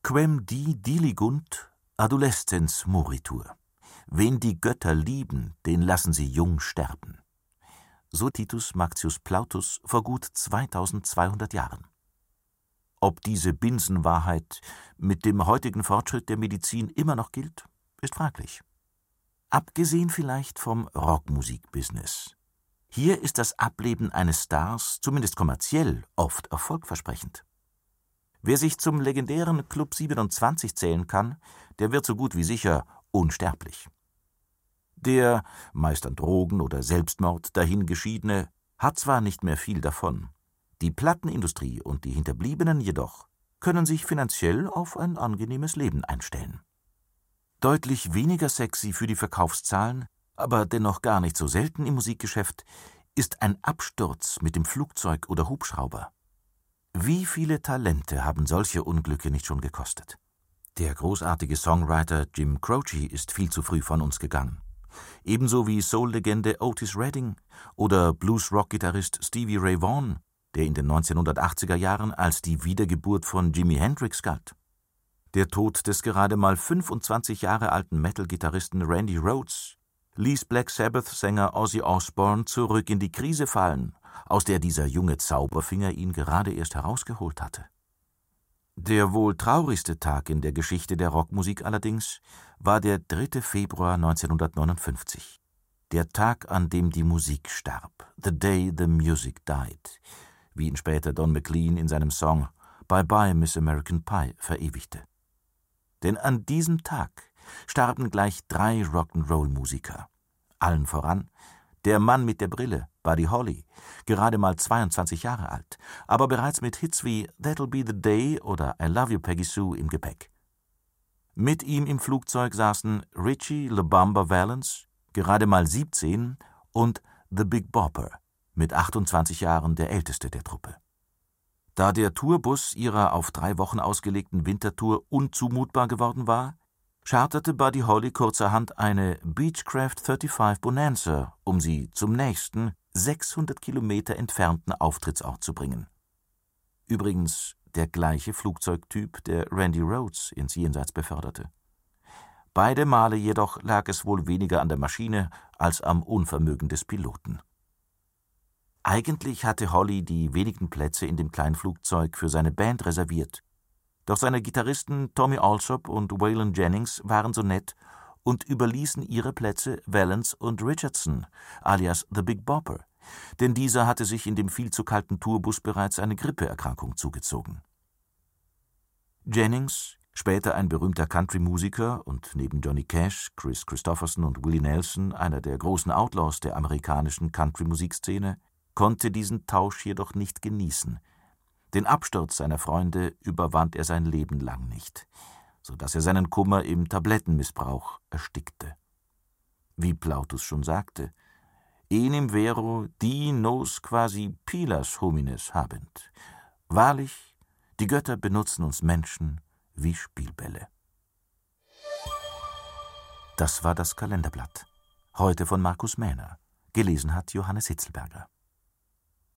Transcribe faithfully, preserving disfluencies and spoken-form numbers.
Quem die diligunt adolescens moritur. Wen die Götter lieben, den lassen sie jung sterben. So Titus Mactius Plautus vor gut zweitausendzweihundert Jahren. Ob diese Binsenwahrheit mit dem heutigen Fortschritt der Medizin immer noch gilt, ist fraglich. Abgesehen vielleicht vom Rockmusikbusiness. Hier ist das Ableben eines Stars, zumindest kommerziell, oft erfolgversprechend. Wer sich zum legendären Club siebenundzwanzig zählen kann, der wird so gut wie sicher unsterblich. Der, meist an Drogen oder Selbstmord dahingeschiedene, hat zwar nicht mehr viel davon, die Plattenindustrie und die Hinterbliebenen jedoch können sich finanziell auf ein angenehmes Leben einstellen. Deutlich weniger sexy für die Verkaufszahlen, aber dennoch gar nicht so selten im Musikgeschäft, ist ein Absturz mit dem Flugzeug oder Hubschrauber. Wie viele Talente haben solche Unglücke nicht schon gekostet? Der großartige Songwriter Jim Croce ist viel zu früh von uns gegangen. Ebenso wie Soul-Legende Otis Redding oder Blues-Rock-Gitarrist Stevie Ray Vaughan, der in den neunzehnhundertachtziger Jahren als die Wiedergeburt von Jimi Hendrix galt. Der Tod des gerade mal fünfundzwanzig Jahre alten Metal-Gitarristen Randy Rhoads ließ Black Sabbath-Sänger Ozzy Osbourne zurück in die Krise fallen, aus der dieser junge Zauberfinger ihn gerade erst herausgeholt hatte. Der wohl traurigste Tag in der Geschichte der Rockmusik allerdings war der dritte Februar neunzehnhundertneunundfünfzig, der Tag, an dem die Musik starb, The Day the Music Died, wie ihn später Don McLean in seinem Song Bye Bye Miss American Pie verewigte. Denn an diesem Tag starben gleich drei Rock'n'Roll-Musiker. Allen voran der Mann mit der Brille, Buddy Holly, gerade mal zweiundzwanzig Jahre alt, aber bereits mit Hits wie That'll Be the Day oder I Love You Peggy Sue im Gepäck. Mit ihm im Flugzeug saßen Ritchie LaBamba Valance, gerade mal siebzehn, und The Big Bopper, mit achtundzwanzig Jahren der älteste der Truppe. Da der Tourbus ihrer auf drei Wochen ausgelegten Wintertour unzumutbar geworden war, charterte Buddy Holly kurzerhand eine Beechcraft fünfunddreißig Bonanza, um sie zum nächsten, sechshundert Kilometer entfernten Auftrittsort zu bringen. Übrigens der gleiche Flugzeugtyp, der Randy Rhoads ins Jenseits beförderte. Beide Male jedoch lag es wohl weniger an der Maschine als am Unvermögen des Piloten. Eigentlich hatte Holly die wenigen Plätze in dem kleinen Flugzeug für seine Band reserviert, doch seine Gitarristen Tommy Allsop und Waylon Jennings waren so nett und überließen ihre Plätze Valance und Richardson, alias The Big Bopper, denn dieser hatte sich in dem viel zu kalten Tourbus bereits eine Grippeerkrankung zugezogen. Jennings, später ein berühmter Country-Musiker und neben Johnny Cash, Chris Christopherson und Willie Nelson einer der großen Outlaws der amerikanischen Country-Musikszene, konnte diesen Tausch jedoch nicht genießen. Den Absturz seiner Freunde überwand er sein Leben lang nicht, so dass er seinen Kummer im Tablettenmissbrauch erstickte. Wie Plautus schon sagte, enim vero die nos quasi pilas homines habent. Wahrlich, die Götter benutzen uns Menschen wie Spielbälle. Das war das Kalenderblatt. Heute von Markus Mähner. Gelesen hat Johannes Hitzelberger.